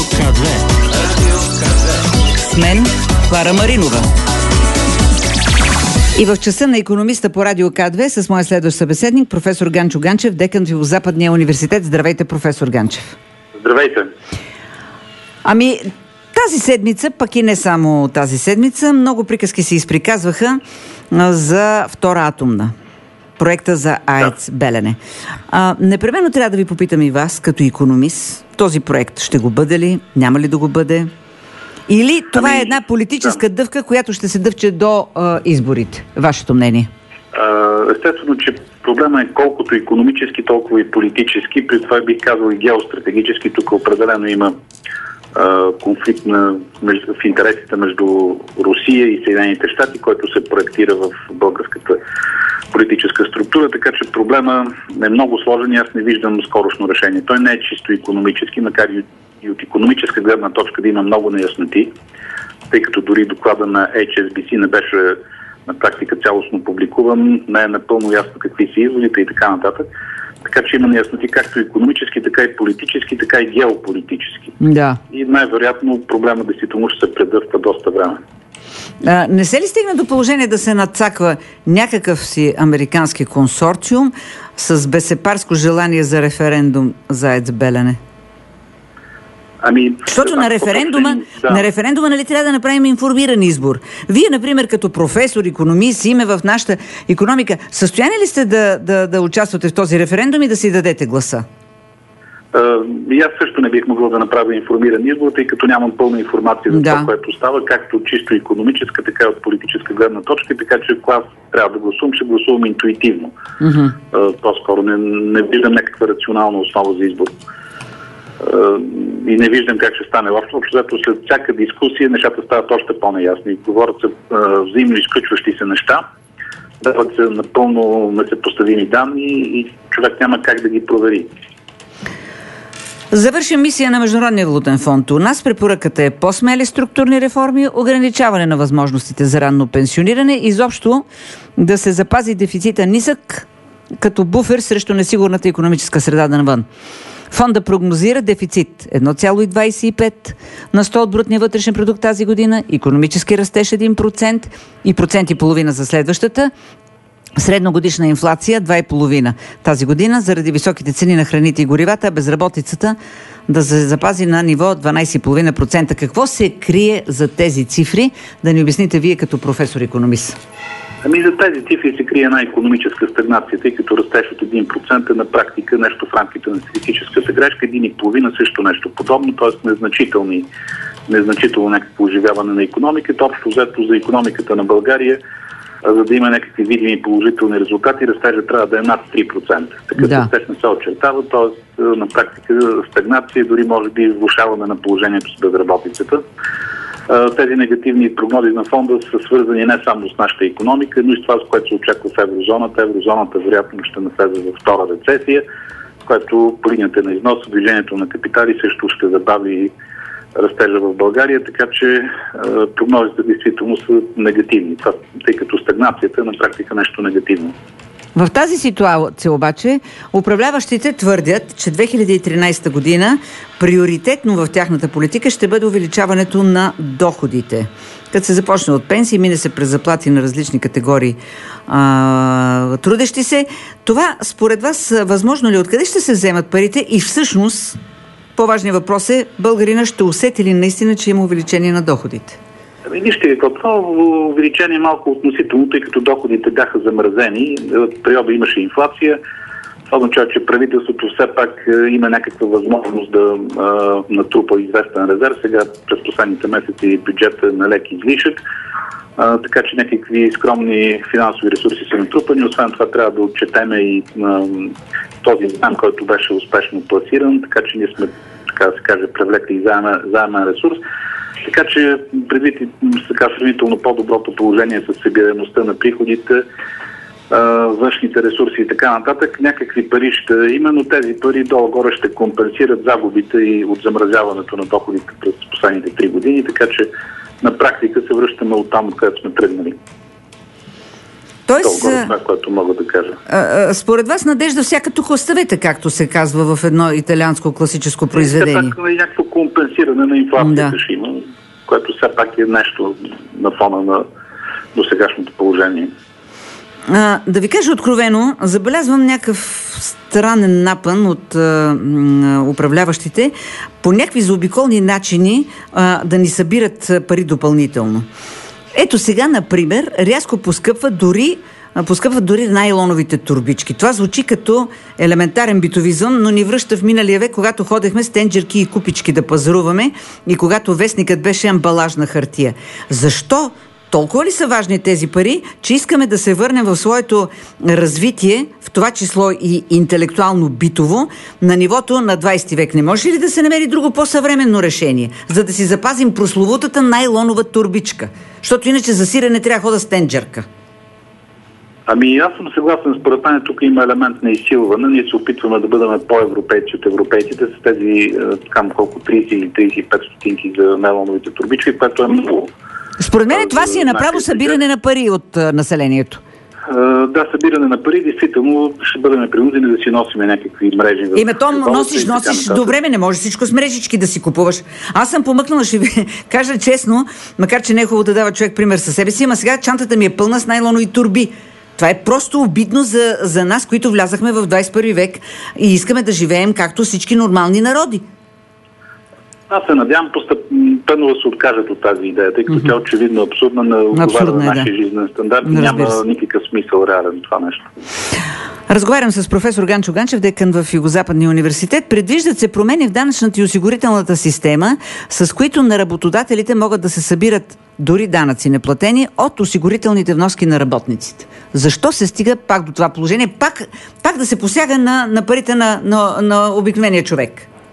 К2. С мен Клара Маринова. И в часа на икономиста по радио К2 с моя следващ събеседник, професор Ганчо Ганчев, декан в Западния университет. Здравейте, професор Ганчев. Здравейте. Ами, тази седмица, пък и не само тази седмица, много приказки се изприказваха за втора атомна. Проекта за АЕЦ Белене. Непременно трябва да ви попитам и вас, като икономист, този проект ще го бъде ли, няма ли да го бъде? Или това е една политическа дъвка, която ще се дъвче до изборите? Вашето мнение? Естествено, че проблема е колкото икономически, толкова и политически. При това бих казал и геостратегически. Тук определено има конфликт в интересите между Русия и Съединените щати, който се проектира в българската политическа структура, така че проблема е много сложен и аз не виждам скорошно решение. Той не е чисто икономически, макар и от икономическа гледна точка да има много неясноти, тъй като дори доклада на HSBC не беше на практика цялостно публикуван, не е напълно ясно какви са изводите и така нататък. Така че има неясноти както икономически, така и политически, така и геополитически. Да. И най-вероятно проблема действително ще се предъвка доста време. Не се ли стигна до положение да се надцаква някакъв си американски консорциум с безсепарско желание за референдум за АЕЦ Белене? Защото на референдума нали трябва да направим информиран избор. Вие, например, като професор, икономист, име в нашата икономика, състояние ли сте да участвате в този референдум и да си дадете гласа? И аз също не бих могъл да направя информиран избор, тъй като нямам пълна информация за това, което става, както от чисто икономическа, така и от политическа гледна точка, така че ако аз трябва да гласувам, ще гласувам интуитивно. По-скоро не виждам някаква рационална основа за избор. И не виждам как ще стане. Общо след всяка дискусия нещата стават още по-неясни. Говорят се взаимно изключващи се неща, дават се напълно несъпоставими данни и човек няма как да ги провери. Завърши мисия на Международния валутен фонд. У нас препоръката е по-смели структурни реформи, ограничаване на възможностите за ранно пенсиониране, изобщо да се запази дефицита нисък като буфер срещу несигурната икономическа среда навън. Фонда прогнозира дефицит 1,25 на 100 от брутния вътрешен продукт тази година, икономически растеж 1% и 1,5% за следващата, средногодишна инфлация 2,5% тази година заради високите цени на храните и горивата, а безработицата да се запази на ниво 12,5%. Какво се крие за тези цифри? Да ни обясните вие като професор-икономист. За тези цифри се крие една икономическа стагнация, тъй като растеж от 1% е на практика нещо в рамките на статистическата грешка, 1,5% също нещо подобно, т.е. незначително някакво оживяване на икономиката. Общо взето за икономиката на България, за да има някакви видими положителни резултати, растежът трябва да е над 3%. Такъв растеж не се очертава, т.е. на практика стагнация, дори може би влошаване на положението с безработицата. Тези негативни прогнози на фонда са свързани не само с нашата икономика, но и с това, с което се очаква в еврозоната. Еврозоната вероятно ще навлезе в втора рецесия, което по линията на износа, движението на капитали също ще забави растежа в България, така че прогнозите действително са негативни, тъй като стагнацията е на практика нещо негативно. В тази ситуация обаче управляващите твърдят, че 2013 година приоритетно в тяхната политика ще бъде увеличаването на доходите. Като се започне от пенсии, мине се през заплати на различни категории трудещи се. Това според вас възможно ли? Откъде ще се вземат парите? И всъщност по-важният въпрос е, българина ще усети ли наистина, че има увеличение на доходите? Вижте, това увеличение е малко относително, тъй като доходите бяха замразени. В периода имаше инфлация. Това означава, че правителството все пак има някаква възможност да натрупа известен резерв. Сега през последните месеци бюджетът е на лек излишък. Така че някакви скромни финансови ресурси са натрупани. Освен това трябва да отчетеме и този заем, който беше успешно пласиран. Така че ние сме, така да се каже, привлекли и заемен ресурс. Така че предвид сравнително по-доброто положение с събираемостта на приходите, външните ресурси и така нататък, някакви пари ще има, но тези пари долу-горе ще компенсират загубите и от замразяването на доходите през последните 3 години, така че на практика се връщаме от там, откъдето сме тръгнали. Тоест, това, което мога да кажа. Според вас надежда всяка тук оставете, както се казва в едно италианско класическо произведение. Все пак някакво компенсиране на инфлацията ще има, което все пак е нещо на фона на досегашното положение. Да ви кажа откровено, забелязвам някакъв странен напън от управляващите по някакви заобиколни начини да ни събират пари допълнително. Ето сега, например, рязко поскъпват дори найлоновите турбички. Това звучи като елементарен битовизъм, но ни връща в миналия век, когато ходехме с тенджерки и купички да пазаруваме и когато вестникът беше амбалажна хартия. Защо? Толкова ли са важни тези пари, че искаме да се върнем в своето развитие, в това число и интелектуално-битово, на нивото на 20 век? Не може ли да се намери друго по-съвременно решение, за да си запазим прословутата найлонова турбичка? Защото иначе за сирене трябва да хода с тенджерка. Аз съм съгласен. Според мен тук има елемент на изсилване. Ние се опитваме да бъдем по-европейци от европейците с тези колко 30 или 35 стотинки за найлоновите турбички, което е много. Според мен това си е направо събиране на пари от населението. Да, събиране на пари, действително ще бъдем принудени да си носим някакви мрежи. Носиш до време, не може всичко с мрежички да си купуваш. Аз съм помъкнала, ще ви кажа честно, макар че не е хубаво да дава човек пример със себе си, ама сега чантата ми е пълна с найлонови турби. Това е просто обидно за нас, които влязахме в 21 век и искаме да живеем както всички нормални народи. Аз се надявам постепенно да се откажат от тази идея, тъй като тя очевидно абсурдна, не отговаря на нашия жизнен стандарт и няма никакъв смисъл реален това нещо. Разговарям с професор Ганчо Ганчев, декан в Югозападния университет. Предвиждат се промени в данъчната и осигурителната система, с които на работодателите могат да се събират дори данъци неплатени от осигурителните вноски на работниците. Защо се стига пак до това положение? Пак да се посяга на парите на обикновения човек?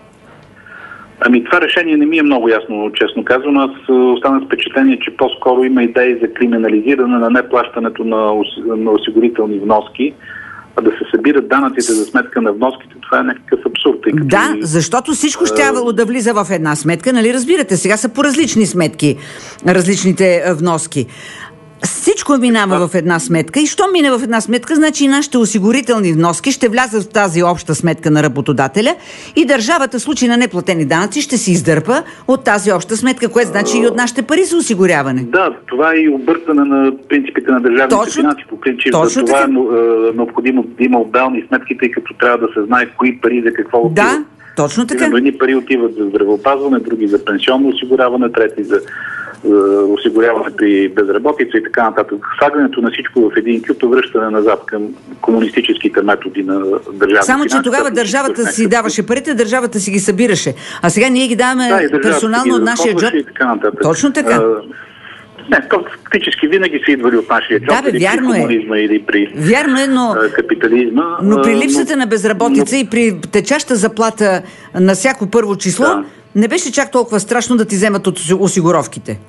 Това решение не ми е много ясно, честно казано. Аз останах с впечатление, че по-скоро има идеи за криминализиране на неплащането на осигурителни вноски, а да се събират данъците за сметка на вноските. Това е някакъв абсурд. Да, защото всичко щявало да влиза в една сметка, нали разбирате? Сега са по различни сметки, различните вноски. Всичко минава в една сметка и що мине в една сметка, значи и нашите осигурителни вноски ще влязат в тази обща сметка на работодателя и държавата в случай на неплатени данъци ще си издърпа от тази обща сметка, което значи и от нашите пари за осигуряване. Да, това е и объркване на принципите на държавните финанси. По принцип, за това е необходимо да има отделни сметки, тъй като трябва да се знае кои пари за какво отиват. Да, точно така. Едни пари отиват за здравеопазване, други за пенсионно осигуряване, трети за осигуряване при безработица и така нататък. Слагането на всичко в един кюп е връщане назад към комунистическите методи на държавата. Само, че тогава държавата си даваше парите, държавата си ги събираше. А сега ние ги даваме персонално от нашия джоб. Точно така. То фактически винаги са идвали от нашия джоб, или при комунизма, или при капитализма. Но при липсата на безработица и при течаща заплата на всяко първо число, не беше чак толкова страшно да ти вземат от осигуровките.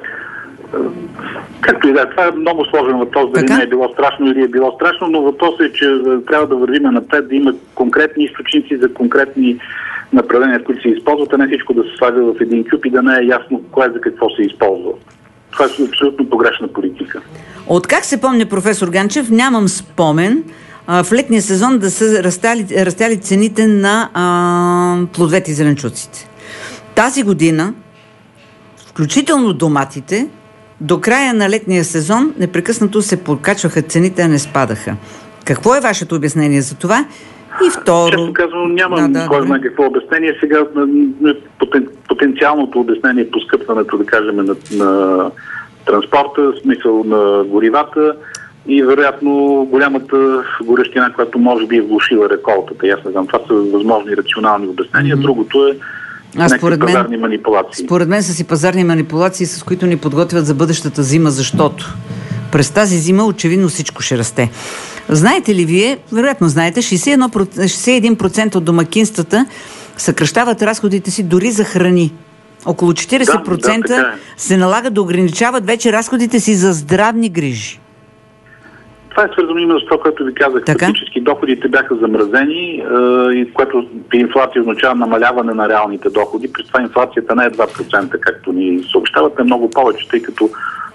Както и да, това е много сложен въпрос, дали не е било страшно или е било страшно, но въпросът е, че трябва да вървим напред, да има конкретни източници за конкретни направления, които се използват, а не всичко да се слага в един кюп и да не е ясно кое за какво се използва. Това е абсолютно погрешна политика. От как се помня, професор Ганчев, нямам спомен в летния сезон да са растяли цените на плодовете и зеленчуците. Тази година, включително доматите, до края на летния сезон непрекъснато се покачваха цените, а не спадаха. Какво е вашето обяснение за това? И второ... Често казвам, нямам кой знае какво обяснение. Сега потенциалното обяснение е поскъпването, да кажем, на транспорта, в смисъл на горивата и вероятно голямата горещина, която може би е влошила реколтата. Аз не знам, това са възможни рационални обяснения. Другото е пазарни манипулации. Според мен са си пазарни манипулации, с които ни подготвят за бъдещата зима, защото през тази зима очевидно всичко ще расте. Знаете ли вие, вероятно знаете, 61% от домакинствата съкращават разходите си дори за храни. Около 40% се налага да ограничават вече разходите си за здравни грижи. Това е свързано именно с това, което ви казах. Фактически доходите бяха замразени, което при инфлация означава намаляване на реалните доходи. При това инфлацията не е 2%, както ни съобщават, е много повече, тъй като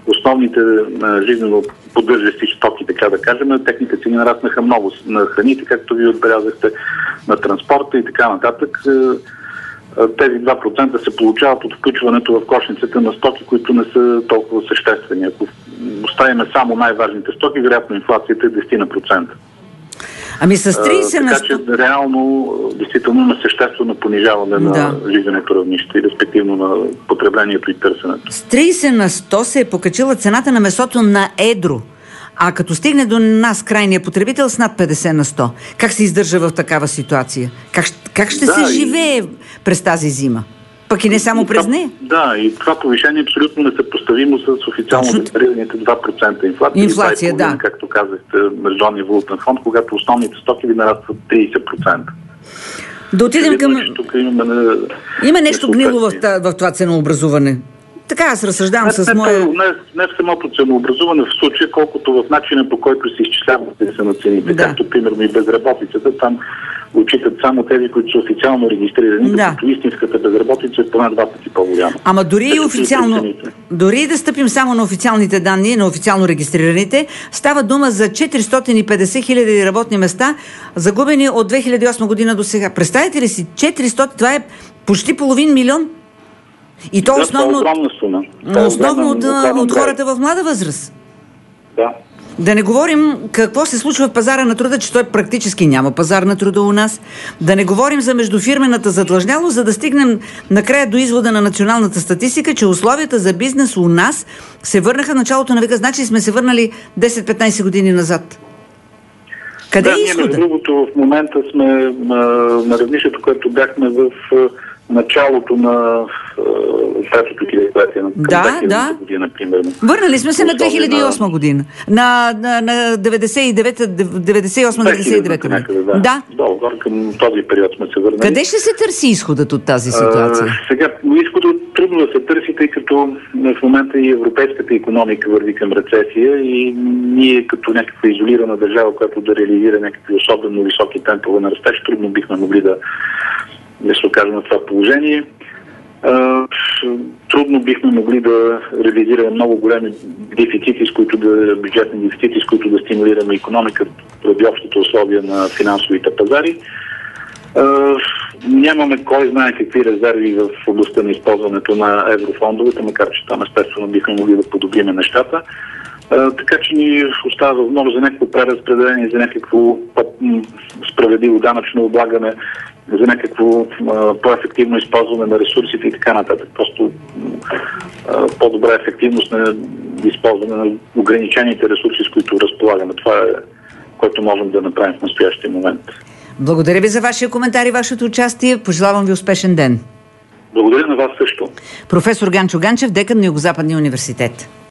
основните жизнено поддържащи стоки, така да кажем, техните цени нараснаха много. На храните, както ви отбелязахте, на транспорта и така нататък. Тези 2% се получават от включването в кошницата на стоки, които не са толкова съществени. Ако оставим само най-важните стоки, вероятно инфлацията е 10%. Ами с 30 на 100... Така че реално, действително има съществено понижаване на жизненото равнище и респективно на потреблението и търсенето. С 30 на 100 се е покачила цената на месото на едро. А като стигне до нас крайния потребител с над 50 на 100, как се издържа в такава ситуация? Как ще се живее през тази зима? Пък и не само през нея. Да, и това повишение абсолютно несъпоставимо с официално декларираните 2% инфлация. Инфлация, да. Както казахте, Международния валутен фонд, когато основните стоки ви нарастват 30%. Да отидем към... Има нещо гнило в това ценообразуване. Така аз разсъждавам с моя... Не в самото ценообразуване в случая, колкото в начина, по който се изчисляват на цените. Да. Както примерно и безработицата, там отчитат само тези, които са официално регистрирани, докато истинската безработица е поне 2 пъти по-голяма. Ама дори и официално, дори да стъпим само на официалните данни, на официално регистрираните, става дума за 450 хиляди работни места, загубени от 2008 година до сега. Представете ли си, 400, това е почти половин милион. И то основно от хората в млада възраст. Да. Да не говорим какво се случва в пазара на труда, че той практически няма пазар на труда у нас. Да не говорим за междуфирмената задлъжнялост, за да стигнем накрая до извода на националната статистика, че условията за бизнес у нас се върнаха в началото на века. Значи сме се върнали 10-15 години назад. Къде е изхода? Между другото, в момента сме на равнището, което бяхме в началото на третото хилядолетие на 2000 година, примерно. Върнали сме се на 2008 година. На 98-99 година. Да. Долу към този период сме се върнали. Къде ще се търси изходът от тази ситуация? Сега, изходът трудно да се търси, тъй като в момента и европейската икономика върви към рецесия и ние като някаква изолирана държава, която да реализира някакви особено високи темпове на растеж, трудно бихме могли да се окажем на това положение. Трудно бихме могли да реализираме много големи дефицити, бюджетни дефицити, с които да стимулираме икономиката преди общите условия на финансовите пазари. Нямаме кой знае какви резерви в областта на използването на еврофондовете, макар че там естествено бихме могли да подобриме нещата. Така че ни остава възможност за някакво преразпределение, за някакво справедливо данъчно облагане, за някакво по-ефективно използване на ресурсите и така нататък. Просто по-добра ефективност на използване на ограничените ресурси, с които разполагаме. Това е, което можем да направим в настоящия момент. Благодаря ви за вашия коментар и вашето участие. Пожелавам ви успешен ден. Благодаря на вас също. Професор Ганчо Ганчев, декан на Югозападния университет.